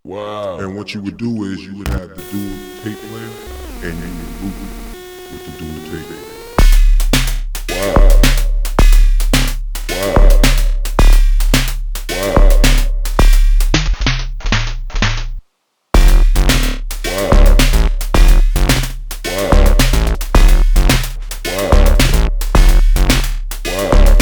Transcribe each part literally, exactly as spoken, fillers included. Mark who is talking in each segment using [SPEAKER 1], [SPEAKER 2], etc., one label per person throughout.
[SPEAKER 1] Wow. And what you would do is you would have the dual tape player and then you loop it with the dual tape. Wow. Wow. Wow. Wow. Wow. Wow. Wow.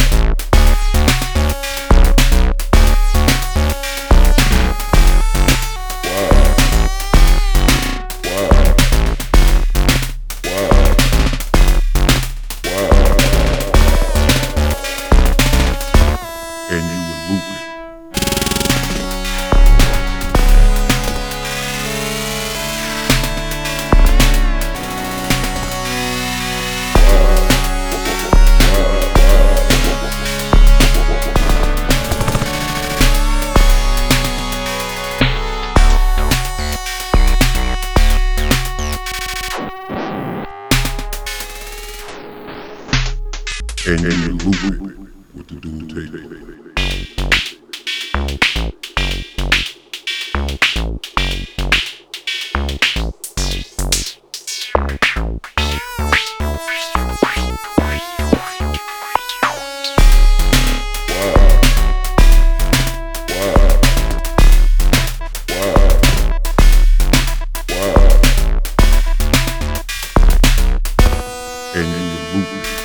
[SPEAKER 1] And you would loop it. And then you loop it with the dual tape. And you would loop it.